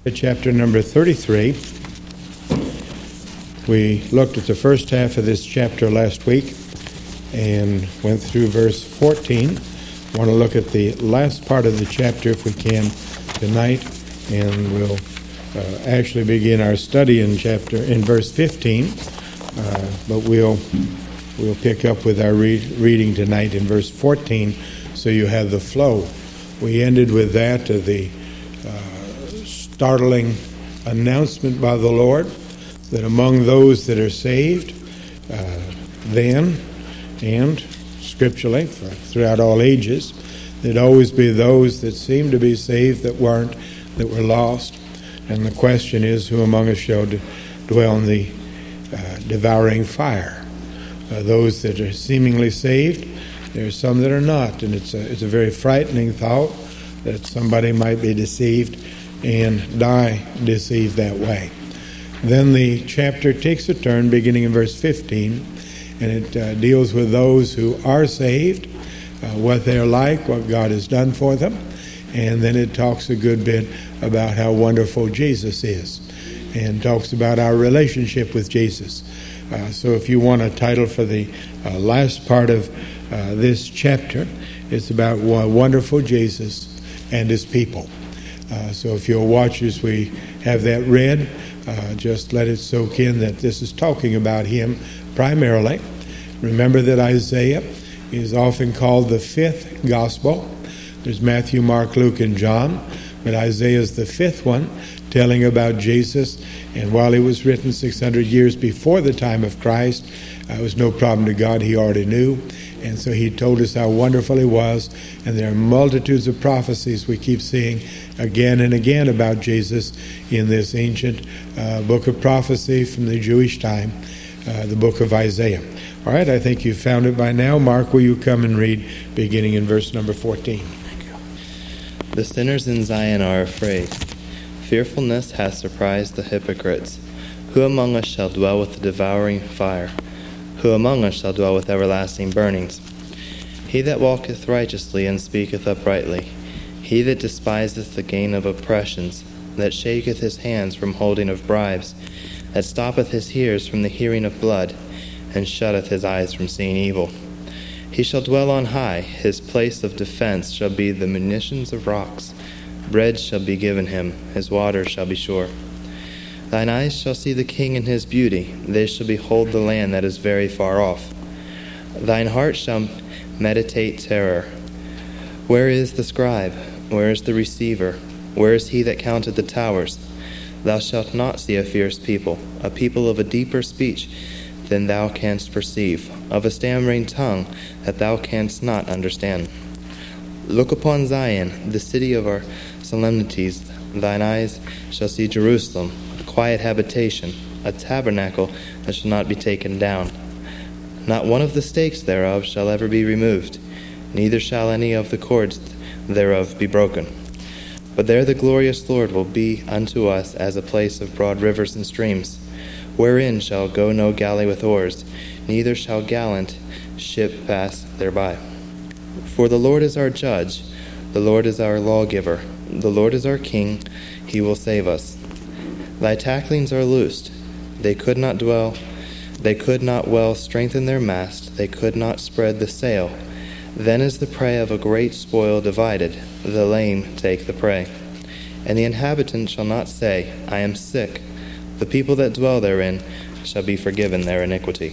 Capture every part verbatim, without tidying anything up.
Chapter number thirty-three. We looked at the first half of this chapter last week and went through verse fourteen. I want to look at the last part of the chapter if we can tonight, and we'll uh, actually begin our study in chapter in verse fifteen. Uh, but we'll we'll pick up with our read, reading tonight in verse fourteen, so you have the flow. We ended with that uh, the startling announcement by the Lord that among those that are saved uh, then and scripturally for, throughout all ages, there'd always be those that seemed to be saved that weren't, that were lost. And the question is, who among us shall d- dwell in the uh, devouring fire? Uh, those that are seemingly saved, there are some that are not, and it's a, it's a very frightening thought that somebody might be deceived and die deceived that way. Then the chapter takes a turn beginning in verse fifteen, and it uh, deals with those who are saved, uh, what they're like, what God has done for them, and then it talks a good bit about how wonderful Jesus is, and talks about our relationship with Jesus. Uh, so if you want a title for the uh, last part of uh, this chapter, it's about wonderful Jesus and his people. Uh, so if you'll watch as we have that read, uh, just let it soak in that this is talking about him primarily. Remember that Isaiah is often called the fifth gospel. There's Matthew, Mark, Luke, and John, but Isaiah is the fifth one, telling about Jesus. And while he was written six hundred years before the time of Christ, uh, it was no problem to God. He already knew. And so he told us how wonderful he was. And there are multitudes of prophecies we keep seeing again and again about Jesus in this ancient uh, book of prophecy from the Jewish time, uh, the book of Isaiah. All right, I think you've found it by now. Mark, will you come and read beginning in verse number fourteen? Thank you. The sinners in Zion are afraid. Fearfulness has surprised the hypocrites. Who among us shall dwell with the devouring fire? Who among us shall dwell with everlasting burnings? He that walketh righteously and speaketh uprightly, he that despiseth the gain of oppressions, that shaketh his hands from holding of bribes, that stoppeth his ears from the hearing of blood, and shutteth his eyes from seeing evil. He shall dwell on high, his place of defense shall be the munitions of rocks. Bread shall be given him, his waters shall be sure. Thine eyes shall see the king in his beauty, they shall behold the land that is very far off. Thine heart shall meditate terror. Where is the scribe? Where is the receiver? Where is he that counted the towers? Thou shalt not see a fierce people, a people of a deeper speech than thou canst perceive, of a stammering tongue that thou canst not understand. Look upon Zion, the city of our solemnities. Thine eyes shall see Jerusalem, a quiet habitation, a tabernacle that shall not be taken down. Not one of the stakes thereof shall ever be removed, neither shall any of the cords thereof be broken. But there the glorious Lord will be unto us as a place of broad rivers and streams, wherein shall go no galley with oars, neither shall gallant ship pass thereby. For the Lord is our judge, the Lord is our lawgiver, the Lord is our king, he will save us. Thy tacklings are loosed, they could not dwell, they could not well strengthen their mast, they could not spread the sail. Then is the prey of a great spoil divided, the lame take the prey. And the inhabitant shall not say, I am sick. The people that dwell therein shall be forgiven their iniquity.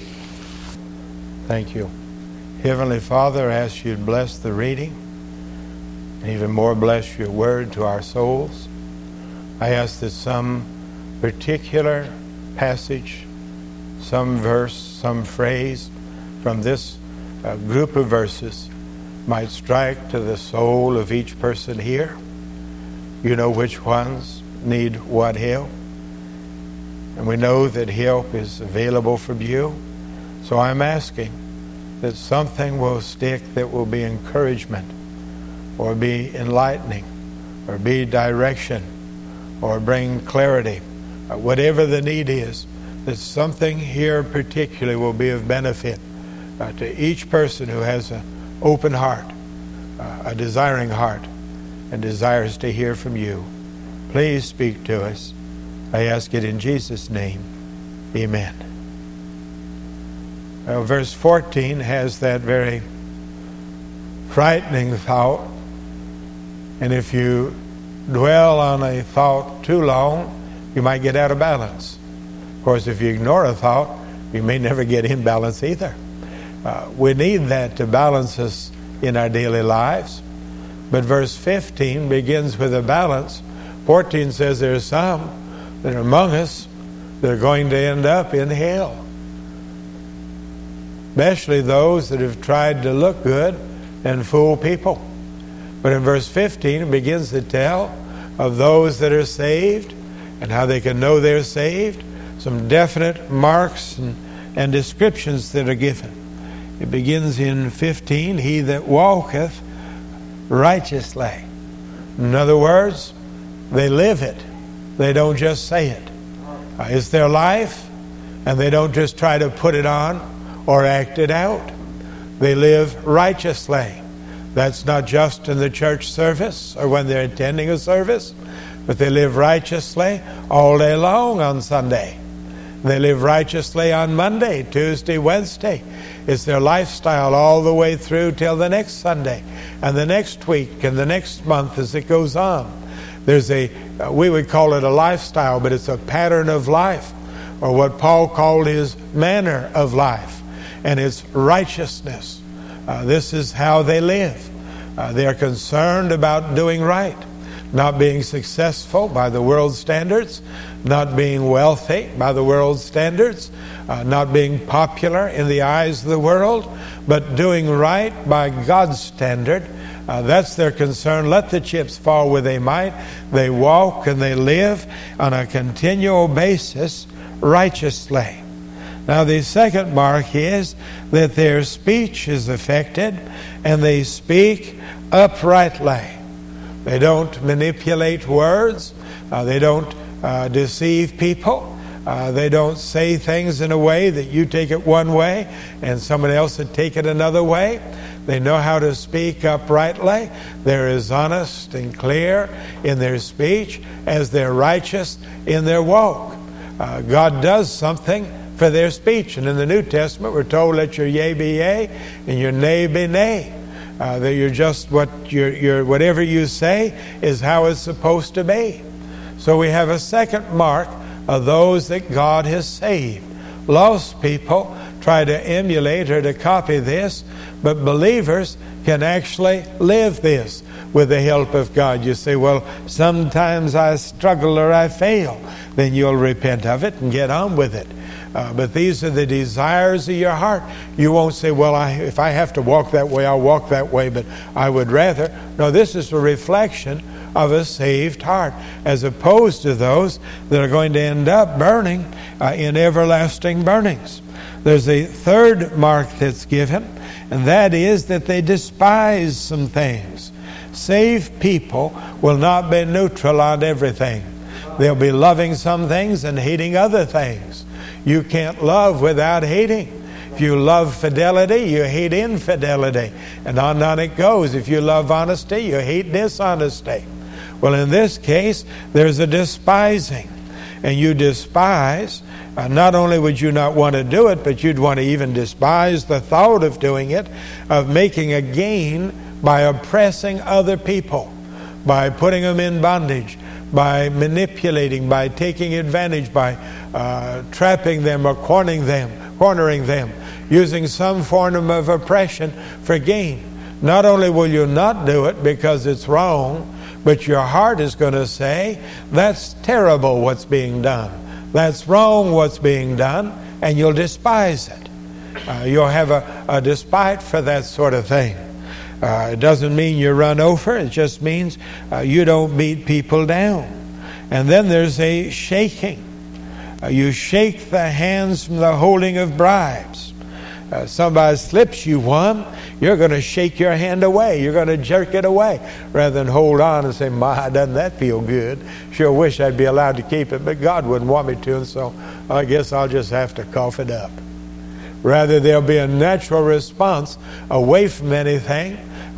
Thank you. Heavenly Father, I ask you to bless the reading, and even more bless your word to our souls. I ask that some particular passage, some verse, some phrase from this uh, group of verses might strike to the soul of each person here. You know which ones need what help. And we know that help is available from you. So I'm asking that something will stick that will be encouragement, or be enlightening, or be direction, or bring clarity, or whatever the need is, that something here particularly will be of benefit uh, to each person who has an open heart, uh, a desiring heart, and desires to hear from you. Please speak to us. I ask it in Jesus' name. Amen. Well, verse fourteen has that very frightening thought. And if you dwell on a thought too long, you might get out of balance. Of course, if you ignore a thought, you may never get in balance either. Uh, we need that to balance us in our daily lives. But verse fifteen begins with a balance. fourteen says there are some that are among us that are going to end up in hell. Especially those that have tried to look good and fool people. But in verse fifteen, it begins to tell of those that are saved and how they can know they're saved. Some definite marks and, and descriptions that are given. It begins in fifteen, he that walketh righteously. In other words, they live it. They don't just say it. Uh, it's their life, and they don't just try to put it on or act it out. They live righteously. That's not just in the church service or when they're attending a service, but they live righteously all day long on Sunday. They live righteously on Monday, Tuesday, Wednesday. It's their lifestyle all the way through till the next Sunday and the next week and the next month as it goes on. There's a, we would call it a lifestyle, but it's a pattern of life, or what Paul called his manner of life, and it's righteousness. Uh, this is how they live. Uh, they are concerned about doing right, not being successful by the world's standards, not being wealthy by the world's standards, uh, not being popular in the eyes of the world, but doing right by God's standard. Uh, that's their concern. Let the chips fall where they might. They walk and they live on a continual basis righteously. Now the second mark is that their speech is affected and they speak uprightly. They don't manipulate words. Uh, they don't uh, deceive people. Uh, they don't say things in a way that you take it one way and someone else would take it another way. They know how to speak uprightly. They're as honest and clear in their speech as they're righteous in their walk. Uh, God does something for their speech. And in the New Testament, we're told, let your yea be yea and your nay be nay. Uh, that you're just what you're, you're, whatever you say is how it's supposed to be. So we have a second mark of those that God has saved. Lost people try to emulate or to copy this, but believers can actually live this with the help of God. You say, well, sometimes I struggle or I fail. Then you'll repent of it and get on with it. Uh, but these are the desires of your heart. You won't say, well, I, if I have to walk that way, I'll walk that way, but I would rather. No, this is a reflection of a saved heart, as opposed to those that are going to end up burning uh, in everlasting burnings. There's a third mark that's given, and that is that they despise some things. Saved people will not be neutral on everything. They'll be loving some things and hating other things. You can't love without hating. If you love fidelity, you hate infidelity. And on and on it goes. If you love honesty, you hate dishonesty. Well, in this case, there's a despising. And you despise, uh, not only would you not want to do it, but you'd want to even despise the thought of doing it, of making a gain by oppressing other people, by putting them in bondage, by manipulating, by taking advantage, by uh, trapping them or cornering them, cornering them, using some form of oppression for gain. Not only will you not do it because it's wrong, but your heart is going to say, that's terrible what's being done. That's wrong what's being done, and you'll despise it. Uh, you'll have a, a despite for that sort of thing. Uh, it doesn't mean you run over. It just means uh, you don't beat people down. And then there's a shaking. Uh, you shake the hands from the holding of bribes. Uh, somebody slips you one, you're going to shake your hand away. You're going to jerk it away rather than hold on and say, my, doesn't that feel good? Sure wish I'd be allowed to keep it, but God wouldn't want me to, and so I guess I'll just have to cough it up. Rather, there'll be a natural response away from anything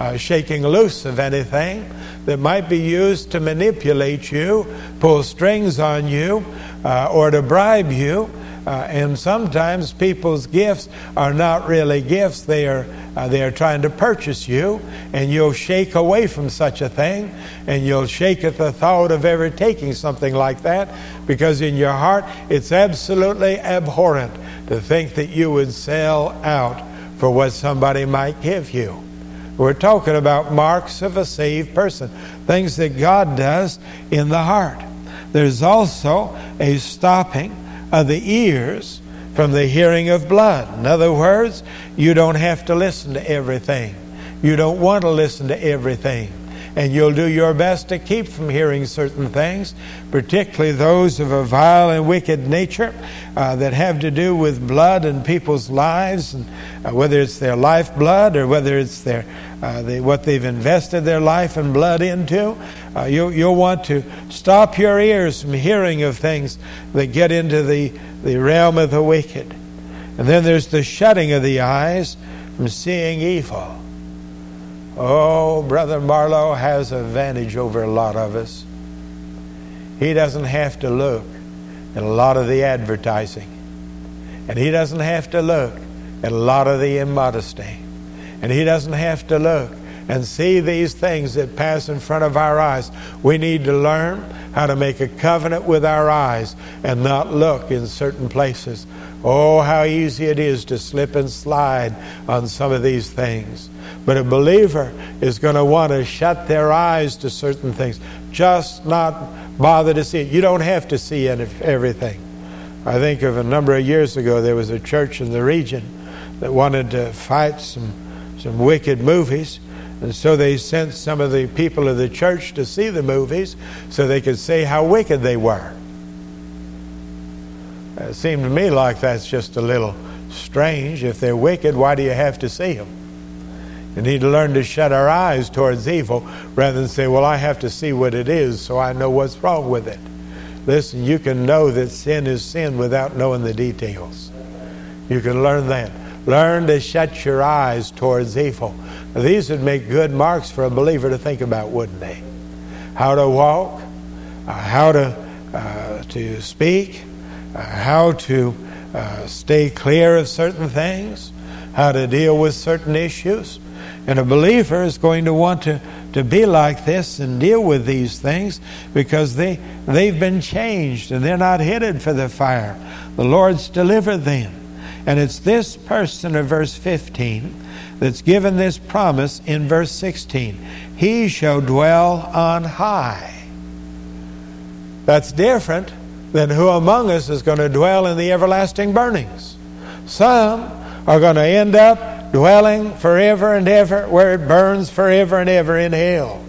uh, shaking loose of anything that might be used to manipulate you, pull strings on you, uh, or to bribe you. Uh, and sometimes people's gifts are not really gifts. They are uh, they are trying to purchase you, and you'll shake away from such a thing, and you'll shake at the thought of ever taking something like that, because in your heart it's absolutely abhorrent to think that you would sell out for what somebody might give you. We're talking about marks of a saved person, things that God does in the heart. There's also a stopping of the ears from the hearing of blood. In other words, you don't have to listen to everything. You don't want to listen to everything. And you'll do your best to keep from hearing certain things, particularly those of a vile and wicked nature uh, that have to do with blood and people's lives, and uh, whether it's their lifeblood or whether it's their uh, they, what they've invested their life and blood into. Uh, you'll, you'll want to stop your ears from hearing of things that get into the, the realm of the wicked. And then there's the shutting of the eyes from seeing evil. Oh, Brother Marlowe has an advantage over a lot of us. He doesn't have to look at a lot of the advertising. And he doesn't have to look at a lot of the immodesty. And he doesn't have to look and see these things that pass in front of our eyes. We need to learn how to make a covenant with our eyes and not look in certain places. Oh, how easy it is to slip and slide on some of these things. But a believer is going to want to shut their eyes to certain things. Just not bother to see it. You don't have to see everything. I think of a number of years ago, there was a church in the region that wanted to fight some, some wicked movies. And so they sent some of the people of the church to see the movies so they could say how wicked they were. It seemed to me like that's just a little strange. If they're wicked, why do you have to see them? You need to learn to shut our eyes towards evil rather than say, well, I have to see what it is so I know what's wrong with it. Listen, you can know that sin is sin without knowing the details. You can learn that. Learn to shut your eyes towards evil. Now, these would make good marks for a believer to think about, wouldn't they? How to walk, uh, how to uh, to speak, uh, how to uh, stay clear of certain things, how to deal with certain issues. And a believer is going to want to, to be like this and deal with these things because they, they've been changed and they're not headed for the fire. The Lord's delivered them. And it's this person of verse fifteen that's given this promise in verse sixteen. He shall dwell on high. That's different than who among us is going to dwell in the everlasting burnings. Some are going to end up dwelling forever and ever where it burns forever and ever in hell.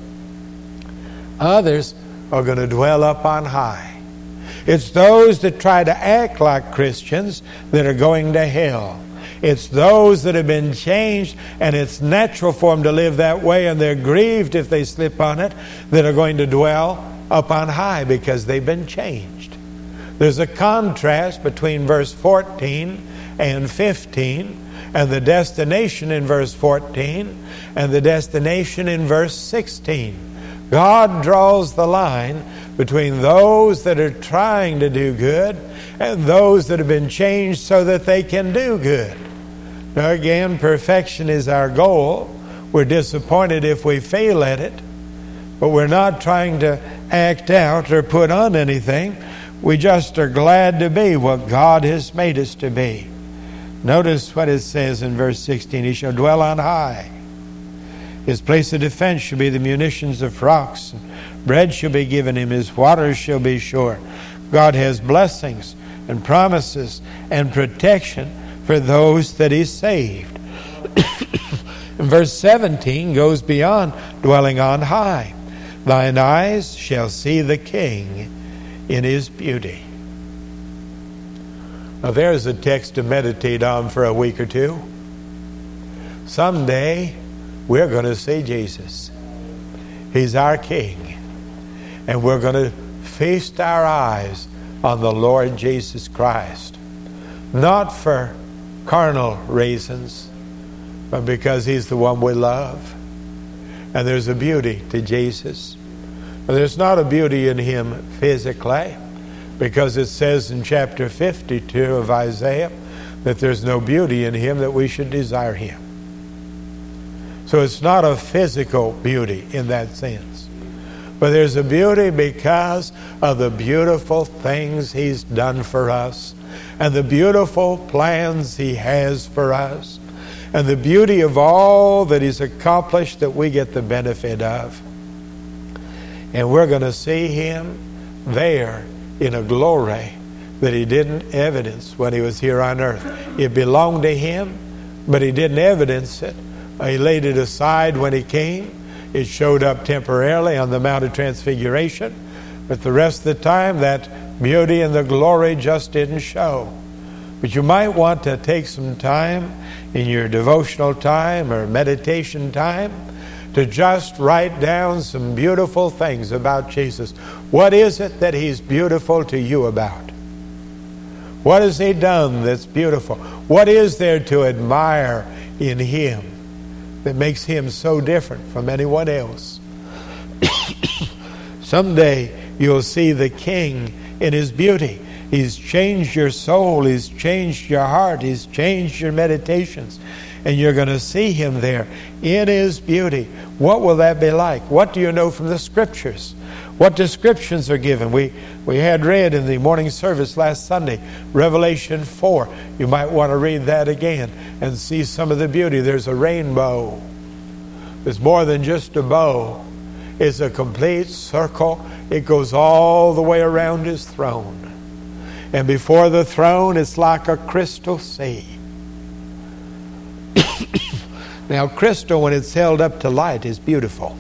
Others are going to dwell up on high. It's those that try to act like Christians that are going to hell. It's those that have been changed and it's natural for them to live that way and they're grieved if they slip on it, that are going to dwell up on high because they've been changed. There's a contrast between verse fourteen and fifteen and the destination in verse fourteen and the destination in verse sixteen. God draws the line between those that are trying to do good and those that have been changed so that they can do good. Now again, perfection is our goal. We're disappointed if we fail at it, but we're not trying to act out or put on anything. We just are glad to be what God has made us to be. Notice what it says in verse sixteen. He shall dwell on high. His place of defense shall be the munitions of rocks. Bread shall be given him. His waters shall be sure. God has blessings and promises and protection for those that He saved. And verse seventeen goes beyond dwelling on high. Thine eyes shall see the King in His beauty. Now there's a text to meditate on for a week or two. Someday we're going to see Jesus. He's our King. And we're going to feast our eyes on the Lord Jesus Christ. Not for carnal reasons, but because He's the one we love. And there's a beauty to Jesus. But there's not a beauty in him physically, because it says in chapter fifty-two of Isaiah that there's no beauty in him that we should desire him. So it's not a physical beauty in that sense. But there's a beauty because of the beautiful things he's done for us, and the beautiful plans he has for us, and the beauty of all that he's accomplished that we get the benefit of. And we're going to see him there in a glory that he didn't evidence when he was here on earth. It belonged to him, but he didn't evidence it. He laid it aside when he came. It showed up temporarily on the Mount of Transfiguration, but the rest of the time that beauty and the glory just didn't show. But you might want to take some time in your devotional time or meditation time to just write down some beautiful things about Jesus. What is it that he's beautiful to you about? What has he done that's beautiful? What is there to admire in him that makes him so different from anyone else? Someday you'll see the King in his beauty. He's changed your soul. He's changed your heart. He's changed your meditations. And you're going to see him there in his beauty. What will that be like? What do you know from the Scriptures? What descriptions are given? We we had read in the morning service last Sunday, Revelation four. You might want to read that again and see some of the beauty. There's a rainbow. It's more than just a bow. It's a complete circle. It goes all the way around his throne. And before the throne, it's like a crystal sea. Now, crystal, when it's held up to light, is beautiful.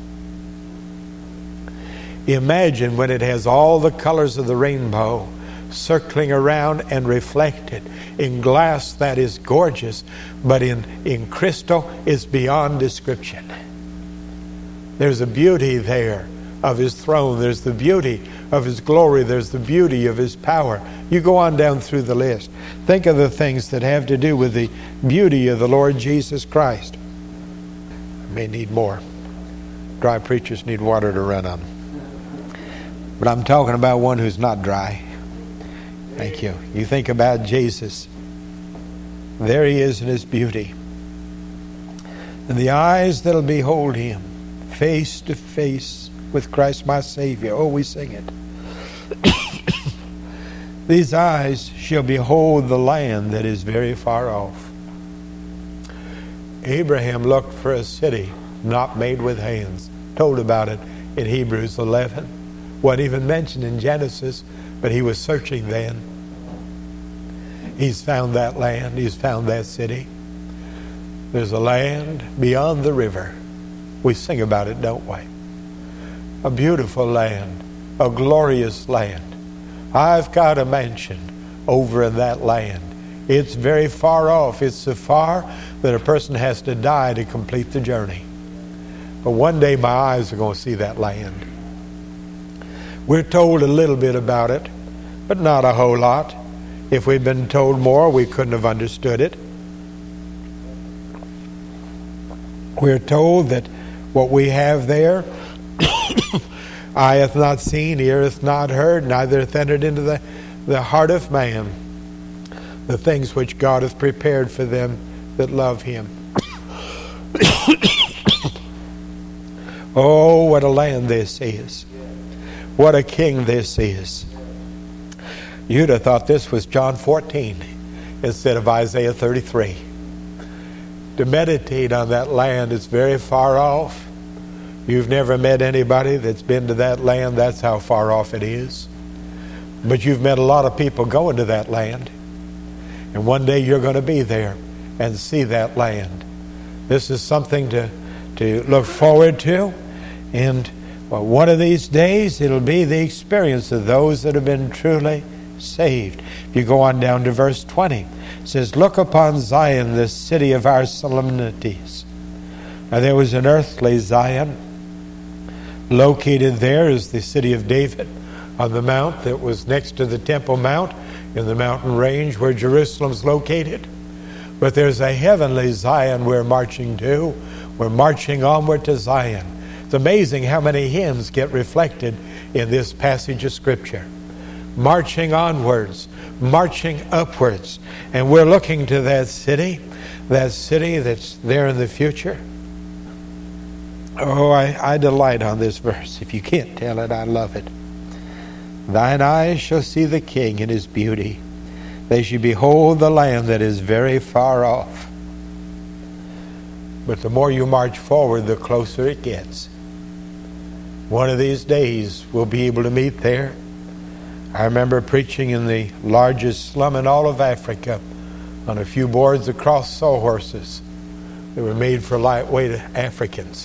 Imagine when it has all the colors of the rainbow circling around and reflected. In glass, that is gorgeous, but in, in crystal, it's beyond description. There's a beauty there of his throne. There's the beauty of his glory. There's the beauty of his power. You go on down through the list. Think of the things that have to do with the beauty of the Lord Jesus Christ. I may need more. Dry preachers need water to run on. But I'm talking about one who's not dry. Thank you. You think about Jesus. There he is in his beauty. And the eyes that'll behold him face to face with Christ my Savior. Oh, we sing it. These eyes shall behold the land that is very far off. Abraham looked for a city not made with hands. Told about it in Hebrews eleven. Wasn't even mentioned in Genesis, but he was searching then. He's found that land. He's found that city. There's a land beyond the river. We sing about it, don't we? A beautiful land, a glorious land. I've got a mansion over in that land. It's very far off. It's so far that a person has to die to complete the journey. But one day my eyes are going to see that land. We're told a little bit about it, but not a whole lot. If we'd been told more, we couldn't have understood it. We're told that what we have there, eye hath not seen, ear hath not heard, neither hath entered into the, the heart of man the things which God hath prepared for them that love him. Oh, what a land this is. What a king this is. You'd have thought this was John fourteen instead of Isaiah thirty-three. To meditate on that land is very far off. You've never met anybody that's been to that land. That's how far off it is. But you've met a lot of people going to that land. And one day you're going to be there and see that land. This is something to, to look forward to. And well, one of these days it'll be the experience of those that have been truly saved. If you go on down to verse twenty, it says, look upon Zion, the city of our solemnities. Now there was an earthly Zion. Located there is the city of David on the mount that was next to the Temple Mount in the mountain range where Jerusalem's located. But there's a heavenly Zion we're marching to. We're marching onward to Zion. It's amazing how many hymns get reflected in this passage of Scripture. Marching onwards, marching upwards. And we're looking to that city, that city that's there in the future. Oh, I, I delight on this verse. If you can't tell it, I love it. Thine eyes shall see the King in his beauty. They shall behold the land that is very far off. But the more you march forward, the closer it gets. One of these days, we'll be able to meet there. I remember preaching in the largest slum in all of Africa on a few boards across sawhorses. They were made for lightweight Africans.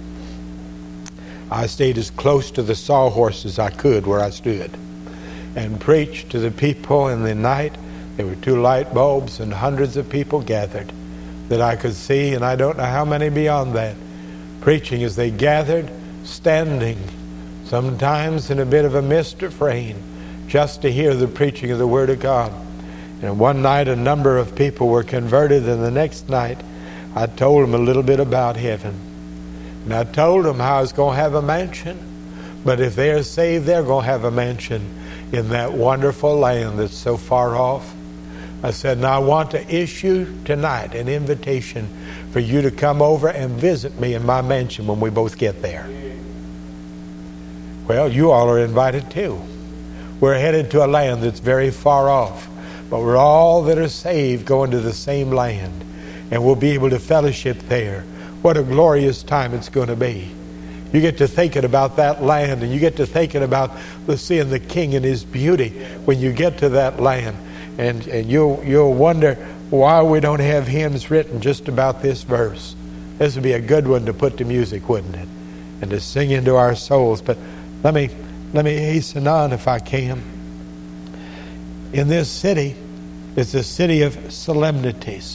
I stayed as close to the sawhorse as I could where I stood and preached to the people in the night. There were two light bulbs and hundreds of people gathered that I could see, and I don't know how many beyond that, preaching as they gathered, standing, sometimes in a bit of a mist of rain, just to hear the preaching of the Word of God. And one night a number of people were converted, and the next night I told them a little bit about heaven. And I told them how I was going to have a mansion. But if they're saved, they're going to have a mansion in that wonderful land that's so far off. I said, now I want to issue tonight an invitation for you to come over and visit me in my mansion when we both get there. Well, you all are invited too. We're headed to a land that's very far off. But we're all that are saved going to the same land. And we'll be able to fellowship there. What a glorious time it's going to be. You get to thinking about that land, and you get to thinking about the seeing the King and his beauty when you get to that land. And, and you'll, you'll wonder why we don't have hymns written just about this verse. This would be a good one to put to music, wouldn't it? And to sing into our souls. But let me, let me hasten on if I can. In this city, it's a city of solemnities.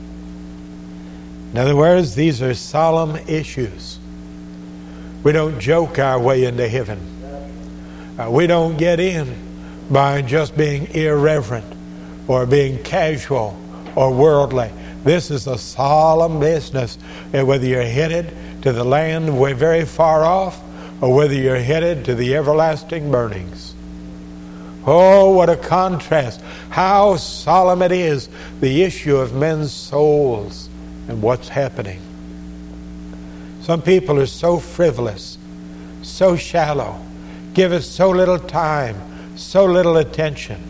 In other words, these are solemn issues. We don't joke our way into heaven. Uh, we don't get in by just being irreverent or being casual or worldly. This is a solemn business. And whether you're headed to the land way very far off or whether you're headed to the everlasting burnings. Oh, what a contrast. How solemn it is, the issue of men's souls. And what's happening. Some people are so frivolous, so shallow, give us so little time, so little attention.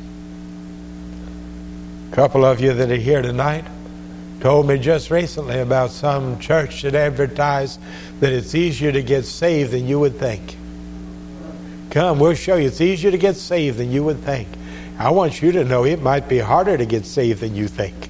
A couple of you that are here tonight told me just recently about some church that advertised that it's easier to get saved than you would think. Come, we'll show you. It's easier to get saved than you would think. I want you to know it might be harder to get saved than you think.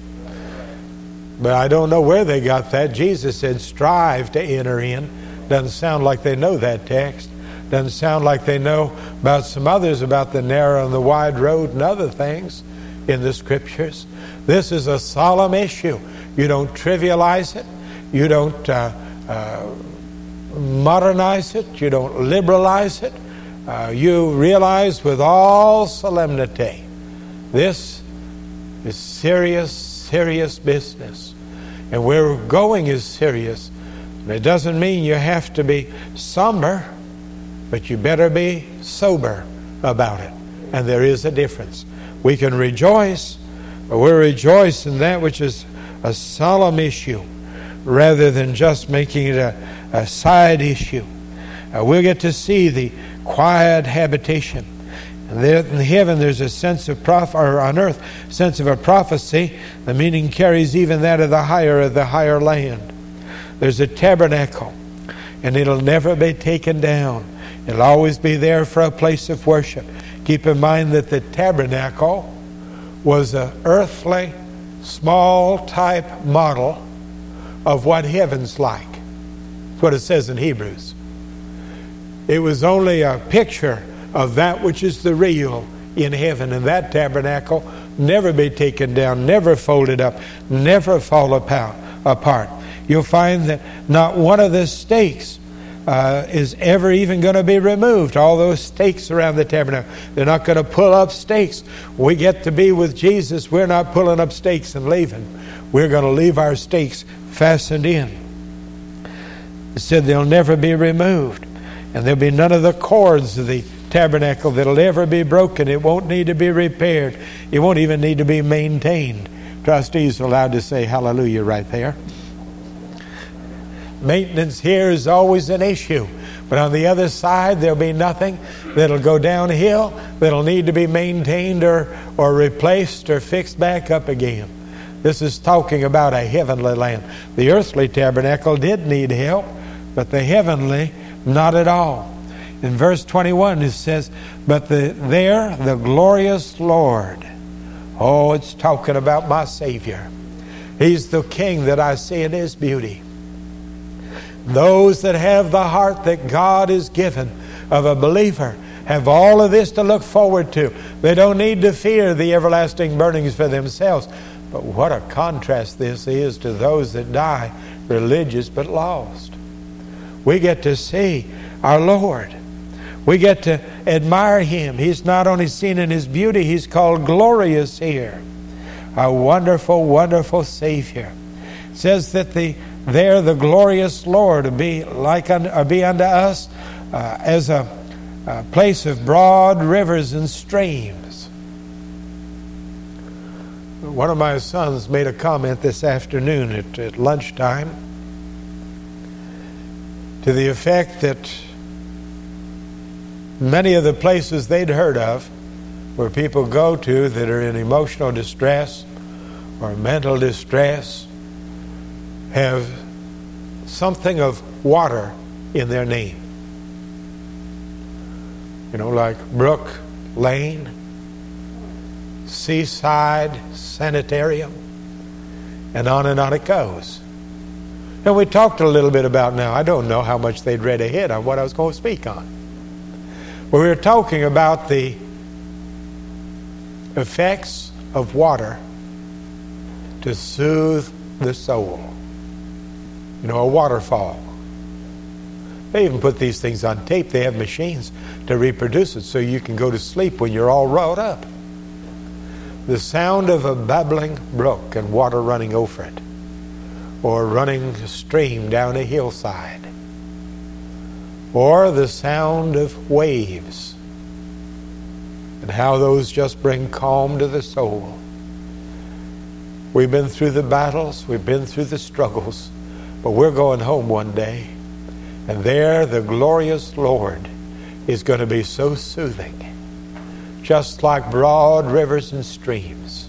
But I don't know where they got that. Jesus said, strive to enter in. Doesn't sound like they know that text. Doesn't sound like they know about some others, about the narrow and the wide road and other things in the Scriptures. This is a solemn issue. You don't trivialize it. You don't uh, uh, modernize it. You don't liberalize it. Uh, you realize with all solemnity, this is serious, serious business. And where we're going is serious. And it doesn't mean you have to be somber, but you better be sober about it. And there is a difference. We can rejoice, but we rejoice in that which is a solemn issue rather than just making it a, a side issue. Uh, we'll get to see the quiet habitation. And there in heaven there's a sense of proph- or on earth, sense of a prophecy. The meaning carries even that of the higher of the higher land. There's a tabernacle, and it'll never be taken down. It'll always be there for a place of worship. Keep in mind that the tabernacle was an earthly, small type model of what heaven's like. That's what it says in Hebrews. It was only a picture of that which is the real in heaven. And that tabernacle never be taken down, never folded up, never fall apart. You'll find that not one of the stakes uh, is ever even going to be removed. All those stakes around the tabernacle, they're not going to pull up stakes. We get to be with Jesus. We're not pulling up stakes and leaving. We're going to leave our stakes fastened in. It said they'll never be removed. And there'll be none of the cords of the tabernacle that'll ever be broken. It won't need to be repaired. It won't even need to be maintained. Trustees are allowed to say hallelujah right there. Maintenance here is always an issue. But on the other side, there'll be nothing that'll go downhill, that'll need to be maintained or, or replaced or fixed back up again. This is talking about a heavenly land. The earthly tabernacle did need help, but the heavenly, not at all. In verse twenty-one it says, but the, there the glorious Lord. Oh, it's talking about my Savior. He's the King that I see in His beauty. Those that have the heart that God has given of a believer have all of this to look forward to. They don't need to fear the everlasting burnings for themselves. But what a contrast this is to those that die religious but lost. We get to see our Lord. We get to admire Him. He's not only seen in His beauty, He's called glorious here. A wonderful, wonderful Savior. It says that the there the glorious Lord will be like unto, or be unto us uh, as a, a place of broad rivers and streams. One of my sons made a comment this afternoon at, at lunchtime to the effect that many of the places they'd heard of where people go to that are in emotional distress or mental distress have something of water in their name. You know, like Brook Lane, Seaside Sanitarium, and on and on it goes. And we talked a little bit about now, I don't know how much they'd read ahead on what I was going to speak on. But we were talking about the effects of water to soothe the soul. You know, a waterfall. They even put these things on tape. They have machines to reproduce it so you can go to sleep when you're all wrought up. The sound of a babbling brook and water running over it, or running a stream down a hillside, or the sound of waves and how those just bring calm to the soul. We've been through the battles, we've been through the struggles, but we're going home one day, and there the glorious Lord is going to be so soothing, just like broad rivers and streams.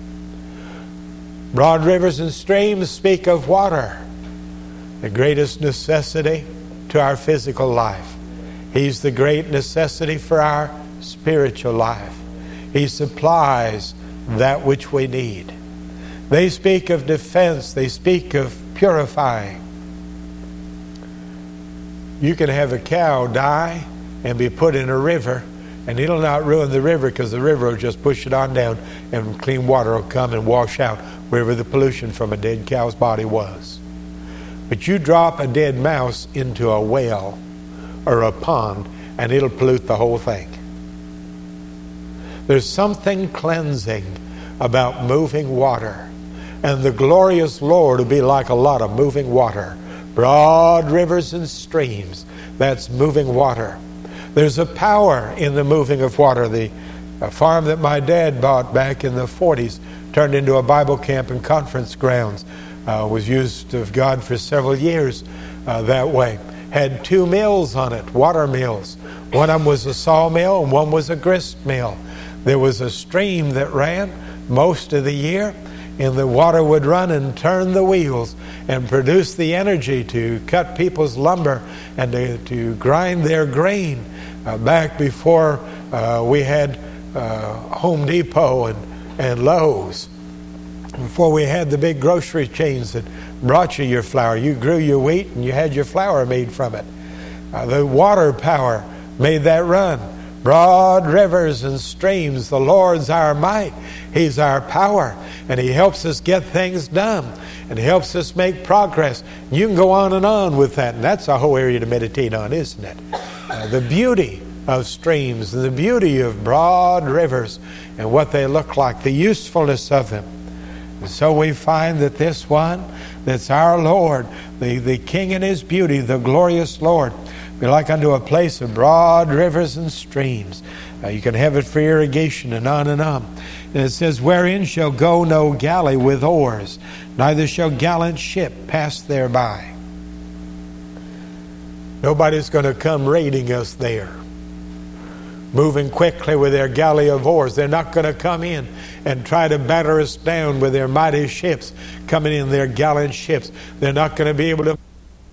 Broad rivers and streams speak of water, the greatest necessity to our physical life. He's the great necessity for our spiritual life. He supplies that which we need. They speak of defense. They speak of purifying. You can have a cow die and be put in a river, and it'll not ruin the river because the river will just push it on down and clean water will come and wash out wherever the pollution from a dead cow's body was. But you drop a dead mouse into a well or a pond and it'll pollute the whole thing. There's something cleansing about moving water. And the glorious Lord will be like a lot of moving water. Broad rivers and streams. That's moving water. There's a power in the moving of water. The a farm that my dad bought back in the forties turned into a Bible camp and conference grounds. Uh, was used of God for several years uh, that way. Had two mills on it, water mills. One of them was a sawmill and one was a grist mill. There was a stream that ran most of the year, and the water would run and turn the wheels and produce the energy to cut people's lumber and to, to grind their grain uh, back before uh, we had uh, Home Depot and, and Lowe's. Before we had the big grocery chains that brought you your flour. You grew your wheat and you had your flour made from it. Uh, the water power made that run. Broad rivers and streams. The Lord's our might. He's our power. And He helps us get things done. And helps us make progress. You can go on and on with that. And that's a whole area to meditate on, isn't it? Uh, the beauty of streams and the beauty of broad rivers and what they look like. The usefulness of them. And so we find that this one, that's our Lord, the, the King in his beauty, the glorious Lord, be like unto a place of broad rivers and streams. Uh, you can have it for irrigation and on and on. And it says, wherein shall go no galley with oars, neither shall gallant ship pass thereby. Nobody's going to come raiding us there, moving quickly with their galley of oars. They're not going to come in and try to batter us down with their mighty ships, coming in their gallant ships. They're not going to be able to.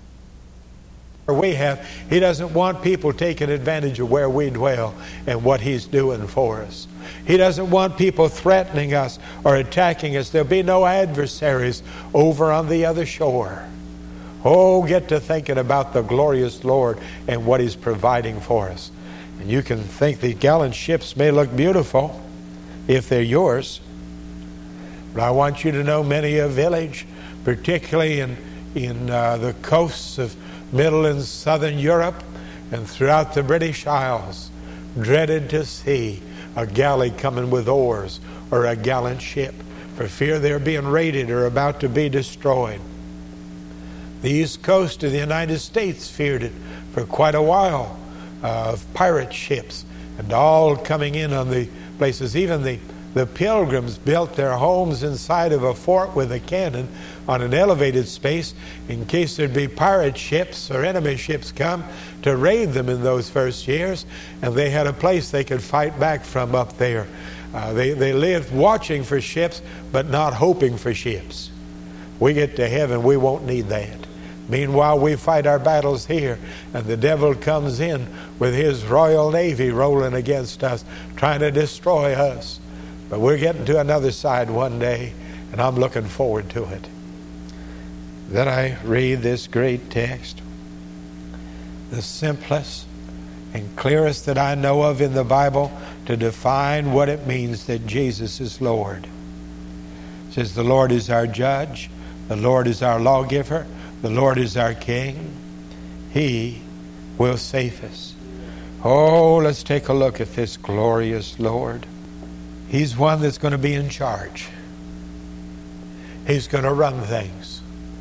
We have. He doesn't want people taking advantage of where we dwell and what he's doing for us. He doesn't want people threatening us or attacking us. There'll be no adversaries over on the other shore. Oh, get to thinking about the glorious Lord and what he's providing for us. And you can think the gallant ships may look beautiful if they're yours. But I want you to know many a village, particularly in, in uh, the coasts of Middle and Southern Europe and throughout the British Isles, dreaded to see a galley coming with oars or a gallant ship for fear they're being raided or about to be destroyed. The east coast of the United States feared it for quite a while, uh, of pirate ships and all coming in on the places. Even the, the Pilgrims built their homes inside of a fort with a cannon on an elevated space in case there'd be pirate ships or enemy ships come to raid them in those first years, and they had a place they could fight back from up there. Uh, they, they lived watching for ships but not hoping for ships. We get to heaven, we won't need that. Meanwhile, we fight our battles here, and the devil comes in with his Royal Navy rolling against us, trying to destroy us. But we're getting to another side one day, and I'm looking forward to it. Then I read this great text, the simplest and clearest that I know of in the Bible to define what it means that Jesus is Lord. It says, the Lord is our judge, the Lord is our lawgiver, the Lord is our King. He will save us. Oh, let's take a look at this glorious Lord. He's one that's going to be in charge. He's going to run things.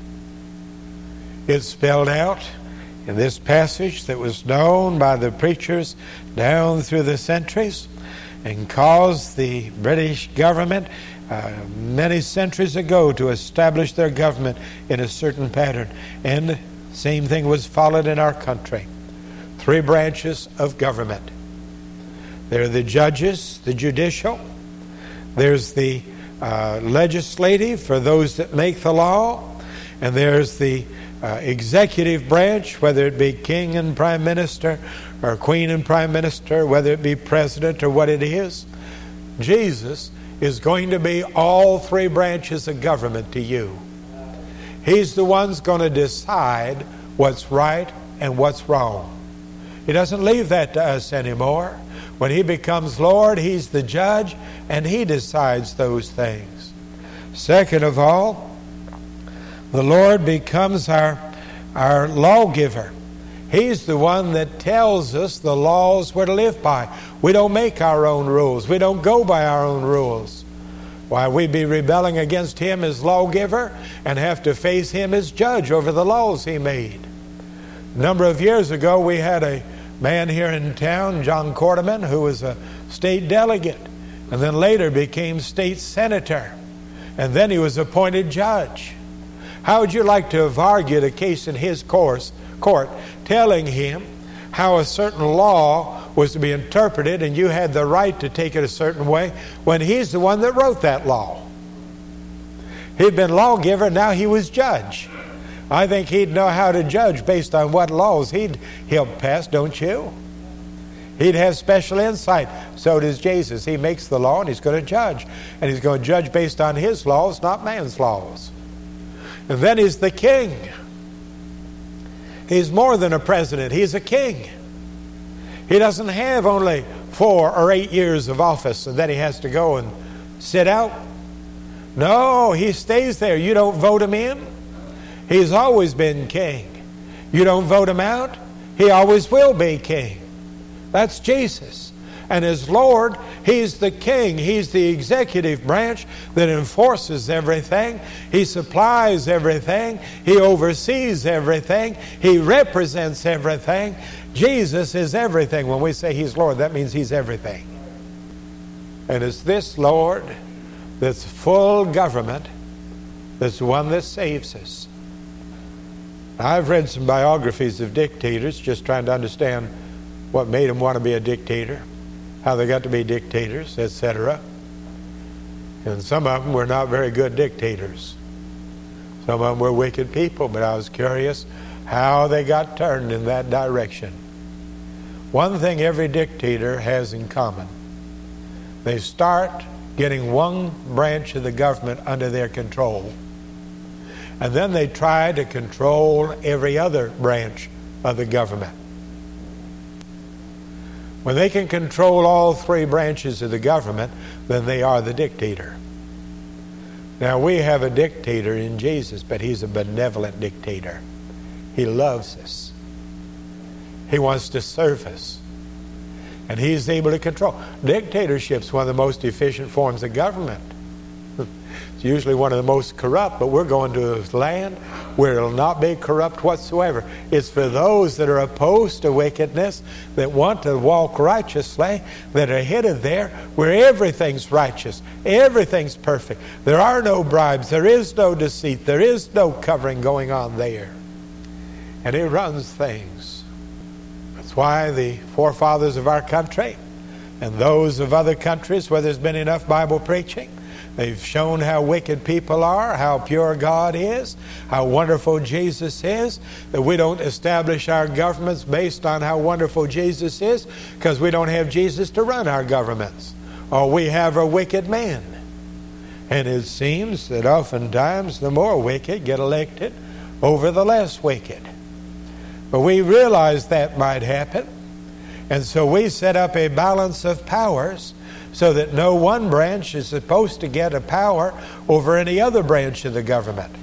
It's spelled out in this passage that was known by the preachers down through the centuries and caused the British government uh, many centuries ago to establish their government in a certain pattern. And same thing was followed in our country. Three branches of government. There are the judges, the judicial. There's the uh, legislative for those that make the law. And there's the uh, executive branch, whether it be king and prime minister or queen and prime minister, whether it be president or what it is. Jesus is going to be all three branches of government to you. He's the one who's going to decide what's right and what's wrong. He doesn't leave that to us anymore. When he becomes Lord, he's the judge, and he decides those things. Second of all, the Lord becomes our, our lawgiver. He's the one that tells us the laws we're to live by. We don't make our own rules. We don't go by our own rules. Why, we'd be rebelling against him as lawgiver and have to face him as judge over the laws he made. A number of years ago, we had a man here in town, John Quarterman, who was a state delegate and then later became state senator. And then he was appointed judge. How would you like to have argued a case in his course, court telling him how a certain law was to be interpreted and you had the right to take it a certain way when he's the one that wrote that law? He'd been lawgiver, now he was judge. I think he'd know how to judge based on what laws he'd helped pass, don't you? He'd have special insight. So does Jesus. He makes the law and he's going to judge. And he's going to judge based on his laws, not man's laws. And then he's the king. He's more than a president. He's a king. He doesn't have only four or eight years of office and then he has to go and sit out. No, he stays there. You don't vote him in. He's always been king. You don't vote him out. He always will be king. That's Jesus. And as Lord, He's the king. He's the executive branch that enforces everything. He supplies everything. He oversees everything. He represents everything. Jesus is everything. When we say He's Lord, that means He's everything. And it's this Lord that's full government that's the one that saves us. I've read some biographies of dictators, just trying to understand what made them want to be a dictator, how they got to be dictators, et cetera. And some of them were not very good dictators. Some of them were wicked people, but I was curious how they got turned in that direction. One thing every dictator has in common: they start getting one branch of the government under their control, and then they try to control every other branch of the government. When they can control all three branches of the government, then they are the dictator. Now, we have a dictator in Jesus, but He's a benevolent dictator. He loves us. He wants to serve us. And He's able to control. Dictatorship's one of the most efficient forms of government. It's usually one of the most corrupt, but we're going to a land where it'll not be corrupt whatsoever. It's for those that are opposed to wickedness, that want to walk righteously, that are headed there where everything's righteous, everything's perfect. There are no bribes, there is no deceit, there is no covering going on there. And He runs things. That's why the forefathers of our country and those of other countries where there's been enough Bible preaching, they've shown how wicked people are, how pure God is, how wonderful Jesus is, that we don't establish our governments based on how wonderful Jesus is, because we don't have Jesus to run our governments. All we have are wicked men. And it seems that oftentimes the more wicked get elected over the less wicked. But we realize that might happen, and so we set up a balance of powers so that no one branch is supposed to get a power over any other branch of the government.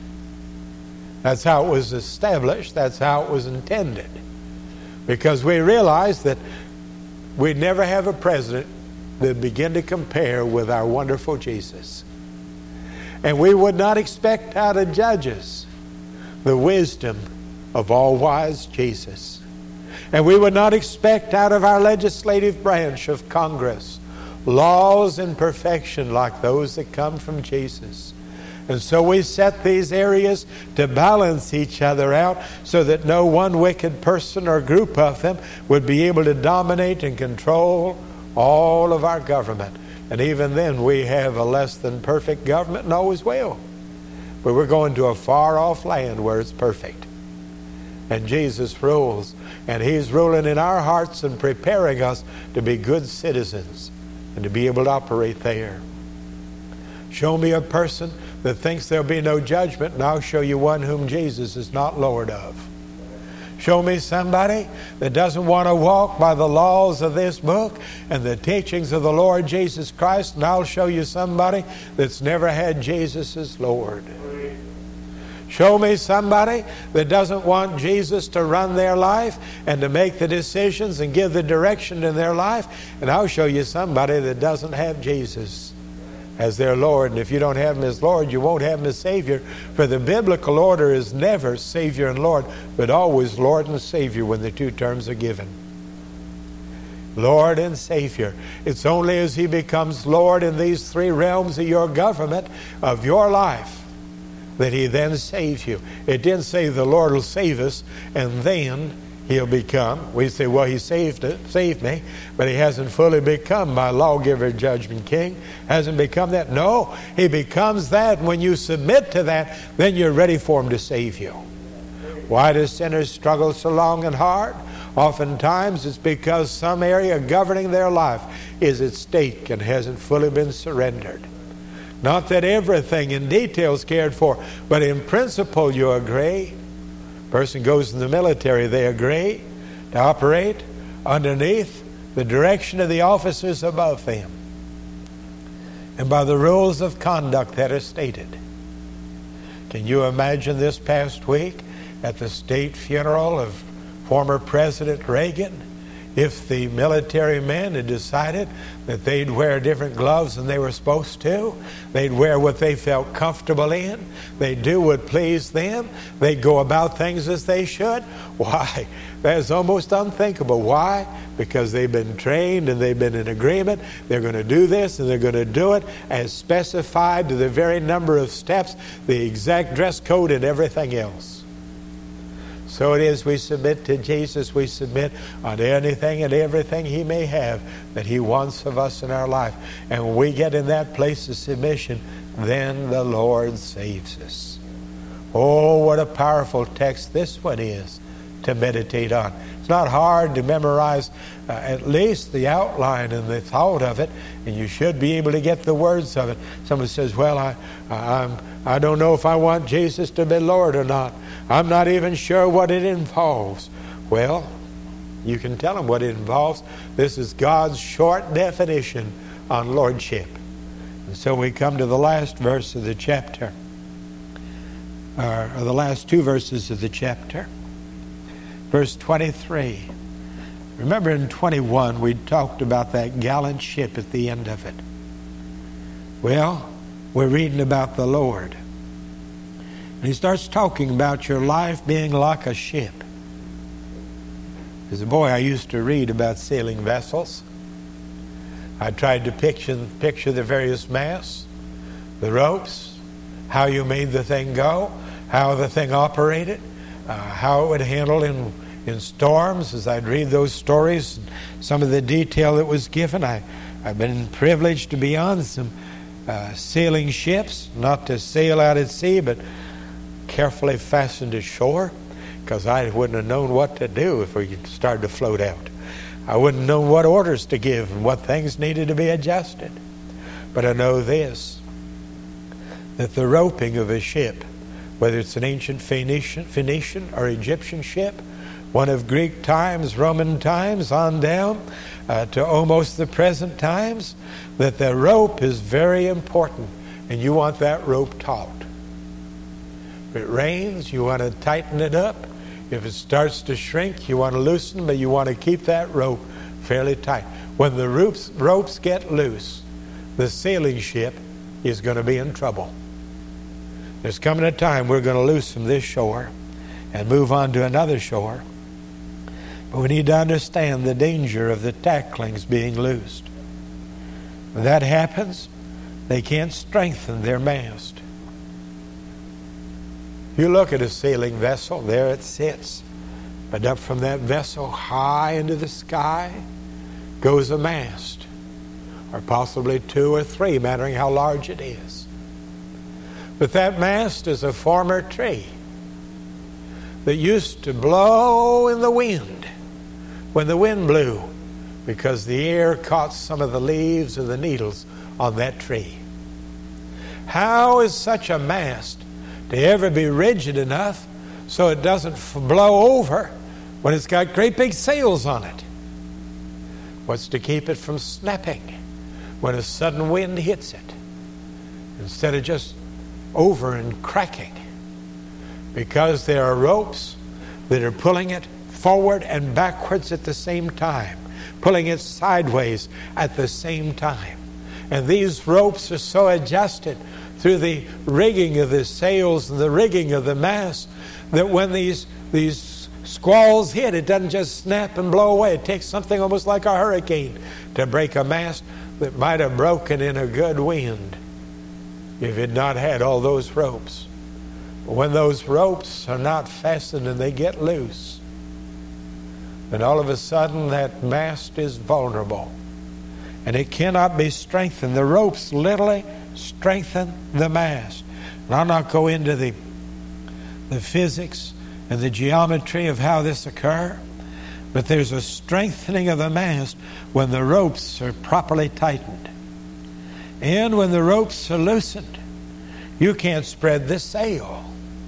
That's how it was established. That's how it was intended. Because we realized that we'd never have a president that begin to compare with our wonderful Jesus. And we would not expect out of judges the wisdom of all-wise Jesus. And we would not expect out of our legislative branch of Congress laws in perfection like those that come from Jesus. And so we set these areas to balance each other out so that no one wicked person or group of them would be able to dominate and control all of our government. And even then we have a less than perfect government, and always will. But we're going to a far off land where it's perfect. And Jesus rules. And He's ruling in our hearts and preparing us to be good citizens and to be able to operate there. Show me a person that thinks there'll be no judgment, and I'll show you one whom Jesus is not Lord of. Show me somebody that doesn't want to walk by the laws of this book and the teachings of the Lord Jesus Christ, and I'll show you somebody that's never had Jesus as Lord. Show me somebody that doesn't want Jesus to run their life and to make the decisions and give the direction in their life, and I'll show you somebody that doesn't have Jesus as their Lord. And if you don't have Him as Lord, you won't have Him as Savior, for the biblical order is never Savior and Lord, but always Lord and Savior when the two terms are given. Lord and Savior. It's only as He becomes Lord in these three realms of your government, of your life, that He then saves you. It didn't say the Lord will save us and then He'll become. We say, well, He saved it, saved me, but He hasn't fully become my lawgiver, judgment king. Hasn't become that. No, He becomes that. When you submit to that, then you're ready for Him to save you. Why do sinners struggle so long and hard? Oftentimes it's because some area governing their life is at stake and hasn't fully been surrendered. Not that everything in detail is cared for, but in principle you agree. Person goes in the military, they agree to operate underneath the direction of the officers above them and by the rules of conduct that are stated. Can you imagine this past week at the state funeral of former President Reagan? If the military men had decided that they'd wear different gloves than they were supposed to, they'd wear what they felt comfortable in, they'd do what pleased them, they'd go about things as they should, why? That's almost unthinkable. Why? Because they've been trained and they've been in agreement. They're going to do this and they're going to do it as specified to the very number of steps, the exact dress code and everything else. So it is we submit to Jesus. We submit on anything and everything He may have that He wants of us in our life. And when we get in that place of submission, then the Lord saves us. Oh, what a powerful text this one is to meditate on. It's not hard to memorize uh, at least the outline and the thought of it, and you should be able to get the words of it. Someone says, well, I, I'm, I don't know if I want Jesus to be Lord or not. I'm not even sure what it involves. Well, you can tell them what it involves. This is God's short definition on lordship. And so we come to the last verse of the chapter, or, or the last two verses of the chapter. Verse twenty-three. Remember in twenty-one we talked about that gallant ship at the end of it. Well, we're reading about the Lord. And he starts talking about your life being like a ship. As a boy, I used to read about sailing vessels. I tried to picture, picture the various masts, the ropes, how you made the thing go, how the thing operated, uh, how it would handle in, in storms. As I'd read those stories, some of the detail that was given, I, I've been privileged to be on some uh, sailing ships, not to sail out at sea, but carefully fastened ashore, because I wouldn't have known what to do if we started to float out. I wouldn't know what orders to give and what things needed to be adjusted. But I know this, that the roping of a ship, whether it's an ancient Phoenician, Phoenician or Egyptian ship, one of Greek times, Roman times, on down uh, to almost the present times, that the rope is very important, and you want that rope taut. If it rains, you want to tighten it up. If it starts to shrink, you want to loosen, but you want to keep that rope fairly tight. When the ropes, ropes get loose, the sailing ship is going to be in trouble. There's coming a time we're going to loose from this shore and move on to another shore. But we need to understand the danger of the tacklings being loosed. When that happens, they can't strengthen their mast. You look at a sailing vessel, there it sits. But up from that vessel, high into the sky, goes a mast, or possibly two or three, mattering how large it is. But that mast is a former tree that used to blow in the wind when the wind blew, because the air caught some of the leaves and the needles on that tree. How is such a mast to ever be rigid enough so it doesn't f- blow over when it's got great big sails on it? What's to keep it from snapping when a sudden wind hits it, instead of just over and cracking? Because there are ropes that are pulling it forward and backwards at the same time, pulling it sideways at the same time. And these ropes are so adjusted through the rigging of the sails and the rigging of the mast that when these these squalls hit, it doesn't just snap and blow away. It takes something almost like a hurricane to break a mast that might have broken in a good wind if it had not had all those ropes. But when those ropes are not fastened and they get loose, then all of a sudden that mast is vulnerable and it cannot be strengthened. The ropes literally strengthen the mast. And I'll not go into the the physics and the geometry of how this occurs, but there's a strengthening of the mast when the ropes are properly tightened. And when the ropes are loosened, you can't spread the sail.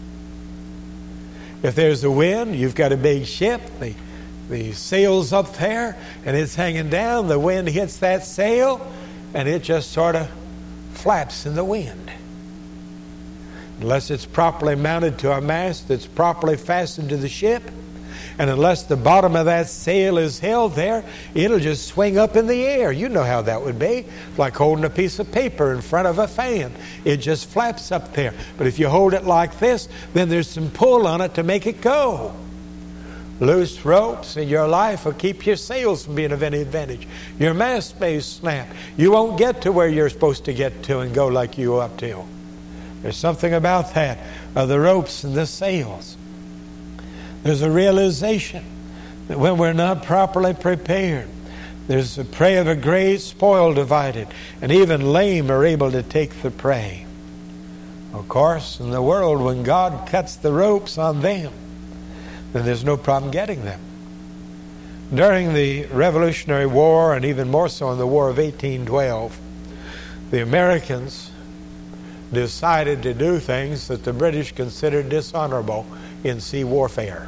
If there's a wind, you've got a big ship, the, the sail's up there, and it's hanging down, the wind hits that sail, and it just sort of flaps in the wind. Unless it's properly mounted to a mast that's properly fastened to the ship, And unless the bottom of that sail is held there, it'll just swing up in the air. You know how that would be. Like holding a piece of paper in front of a fan. It just flaps up there. But if you hold it like this, then there's some pull on it to make it go. Loose ropes in your life will keep your sails from being of any advantage. Your mast may snap. You won't get to where you're supposed to get to and go like you ought to. There's something about that, of the ropes and the sails. There's a realization that when we're not properly prepared, there's a prey of a great spoil divided, and even lame are able to take the prey. Of course, in the world, when God cuts the ropes on them, then there's no problem getting them. During the Revolutionary War, and even more so in the War of eighteen twelve, the Americans decided to do things that the British considered dishonorable in sea warfare.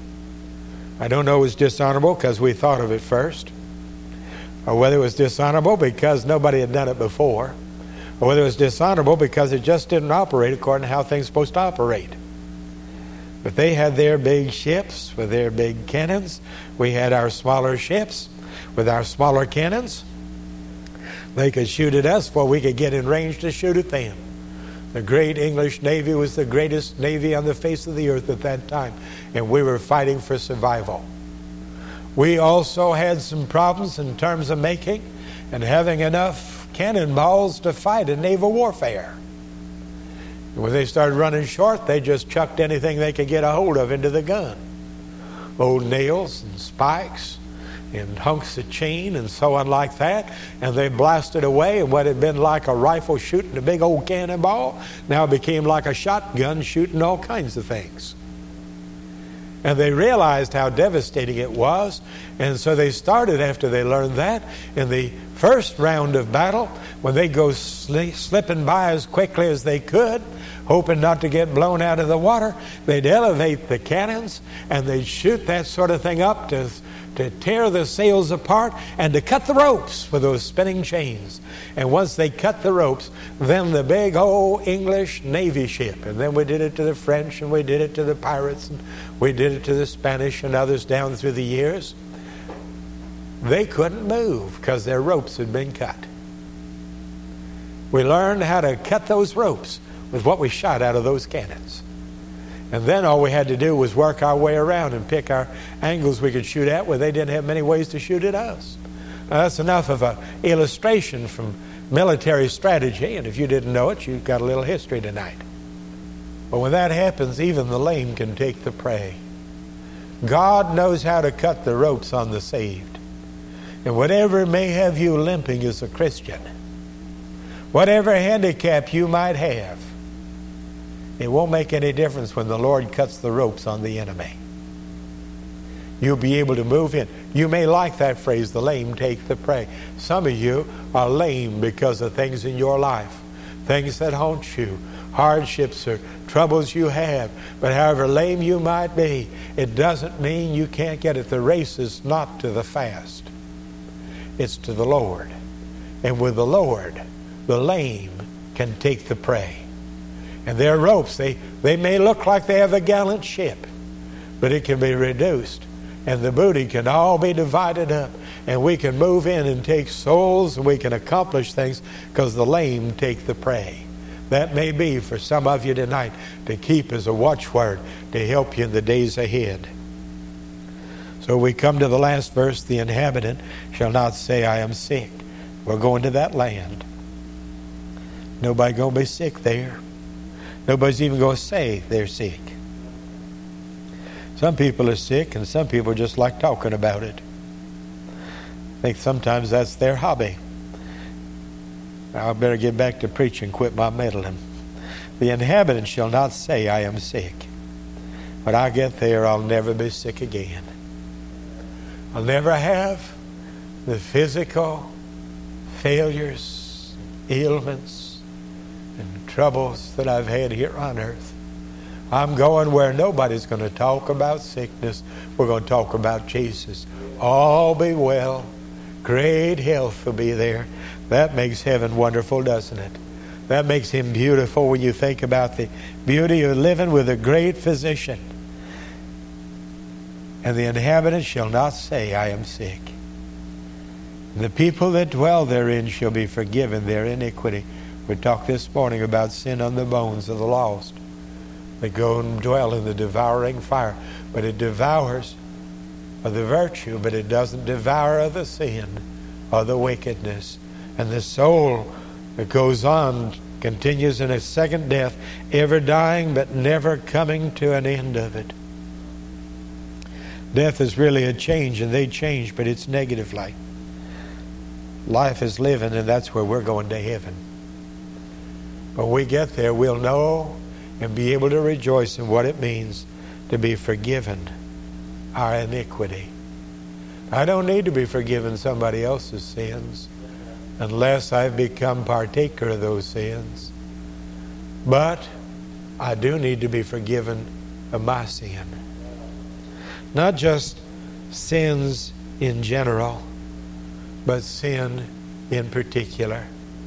I don't know it was dishonorable because we thought of it first, or whether it was dishonorable because nobody had done it before, or whether it was dishonorable because it just didn't operate according to how things are supposed to operate. But they had their big ships with their big cannons. We had our smaller ships with our smaller cannons. They could shoot at us before we could get in range to shoot at them. The great English Navy was the greatest navy on the face of the earth at that time, and we were fighting for survival. We also had some problems in terms of making and having enough cannonballs to fight in naval warfare. When they started running short, they just chucked anything they could get a hold of into the gun. Old nails and spikes and hunks of chain and so on like that, and they blasted away, and what had been like a rifle shooting a big old cannonball now became like a shotgun shooting all kinds of things. And they realized how devastating it was, and so they started, after they learned that, in the first round of battle, when they go sli- slipping by as quickly as they could, hoping not to get blown out of the water, they'd elevate the cannons, and they'd shoot that sort of thing up to to tear the sails apart and to cut the ropes with those spinning chains. And once they cut the ropes, then the big old English Navy ship, and then we did it to the French, and we did it to the pirates, and we did it to the Spanish and others down through the years, they couldn't move because their ropes had been cut. We learned how to cut those ropes with what we shot out of those cannons. And then all we had to do was work our way around and pick our angles we could shoot at where they didn't have many ways to shoot at us. Now, that's enough of an illustration from military strategy, and if you didn't know it, you've got a little history tonight. But when that happens, even the lame can take the prey. God knows how to cut the ropes on the saved. And whatever may have you limping as a Christian, whatever handicap you might have, it won't make any difference when the Lord cuts the ropes on the enemy. You'll be able to move in. You may like that phrase, the lame take the prey. Some of you are lame because of things in your life, things that haunt you, hardships or troubles you have. But however lame you might be, it doesn't mean you can't get it. The race is not to the fast. It's to the Lord. And with the Lord, the lame can take the prey. And their ropes, they, they may look like they have a gallant ship, but it can be reduced. And the booty can all be divided up. And we can move in and take souls, and we can accomplish things because the lame take the prey. That may be for some of you tonight to keep as a watchword to help you in the days ahead. So we come to the last verse. The inhabitant shall not say, I am sick. We're going to that land. Nobody going to be sick there. Nobody's even going to say they're sick. Some people are sick, and some people just like talking about it. I think sometimes that's their hobby. I better get back to preaching, quit my meddling. The inhabitant shall not say, I am sick. When I get there, I'll never be sick again. I'll never have the physical failures, ailments, and troubles that I've had here on earth. I'm going where nobody's going to talk about sickness. We're going to talk about Jesus. All be well. Great health will be there. That makes heaven wonderful, doesn't it? That makes him beautiful when you think about the beauty of living with a great physician. and the inhabitants shall not say, I am sick. The people that dwell therein shall be forgiven their iniquity. We talked this morning about sin on the bones of the lost. They go and dwell in the devouring fire. But it devours of the virtue, but it doesn't devour of the sin or the wickedness. And the soul that goes on continues in a second death, ever dying but never coming to an end of it. Death is really a change, and they change, but it's negatively. Life is living, and that's where we're going to heaven. When we get there, we'll know and be able to rejoice in what it means to be forgiven our iniquity. I don't need to be forgiven somebody else's sins unless I've become partaker of those sins. But I do need to be forgiven of my sin. Not just sins in general, but sin in particular.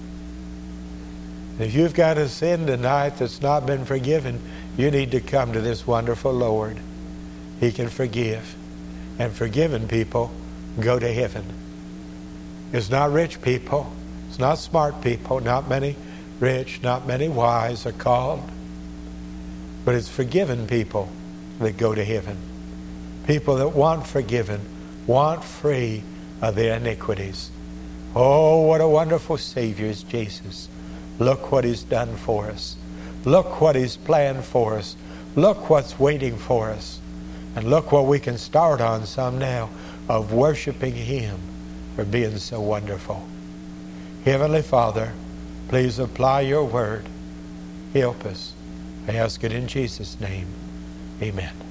If you've got a sin tonight that's not been forgiven, you need to come to this wonderful Lord. He can forgive. And forgiven people go to heaven. It's not rich people. It's not smart people. Not many rich, not many wise are called. But it's forgiven people that go to heaven. People that want forgiven, want free of their iniquities. Oh, what a wonderful Savior is Jesus. Look what He's done for us. Look what He's planned for us. Look what's waiting for us. And look what we can start on some now of worshiping Him for being so wonderful. Heavenly Father, please apply your word. Help us. I ask it in Jesus' name. Amen.